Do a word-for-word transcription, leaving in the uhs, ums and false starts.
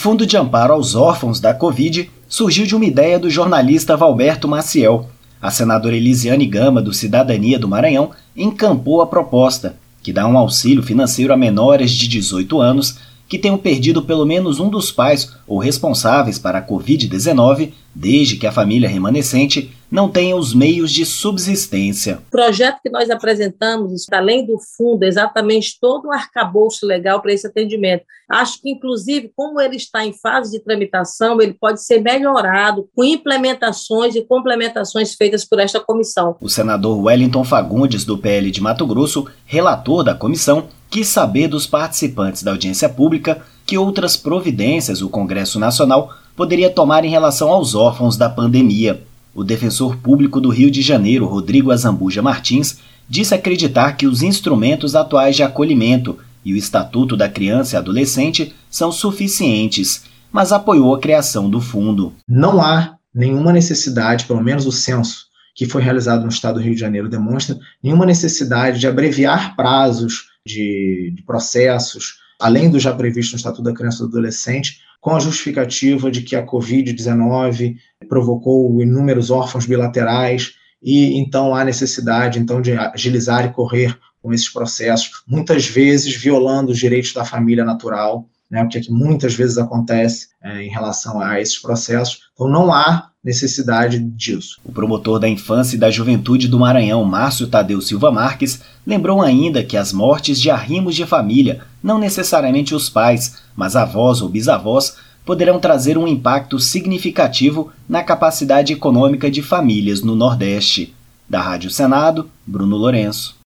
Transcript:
Fundo de Amparo aos Órfãos da Covid surgiu de uma ideia do jornalista Valberto Maciel. A senadora Elisiane Gama, do Cidadania do Maranhão, encampou a proposta, que dá um auxílio financeiro a menores de dezoito anos que tenham perdido pelo menos um dos pais ou responsáveis para a covid dezenove, desde que a família remanescente não tenha os meios de subsistência. O projeto que nós apresentamos, além do fundo, exatamente todo o arcabouço legal para esse atendimento. Acho que, inclusive, como ele está em fase de tramitação, ele pode ser melhorado com implementações e complementações feitas por esta comissão. O senador Wellington Fagundes, do P L de Mato Grosso, relator da comissão, quis saber dos participantes da audiência pública que outras providências o Congresso Nacional poderia tomar em relação aos órfãos da pandemia. O defensor público do Rio de Janeiro, Rodrigo Azambuja Martins, disse acreditar que os instrumentos atuais de acolhimento e o Estatuto da Criança e Adolescente são suficientes, mas apoiou a criação do fundo. Não há nenhuma necessidade, pelo menos o censo que foi realizado no estado do Rio de Janeiro demonstra, nenhuma necessidade de abreviar prazos de, de processos, além do já previsto no Estatuto da Criança e do Adolescente, com a justificativa de que a covid dezenove provocou inúmeros órfãos bilaterais e então há necessidade então, de agilizar e correr com esses processos, muitas vezes violando os direitos da família natural, né, o que, é que muitas vezes acontece é, em relação a esses processos. Então não há necessidade disso. O promotor da Infância e da Juventude do Maranhão, Márcio Tadeu Silva Marques, lembrou ainda que as mortes de arrimos de família, não necessariamente os pais, mas avós ou bisavós, poderão trazer um impacto significativo na capacidade econômica de famílias no Nordeste. Da Rádio Senado, Bruno Lourenço.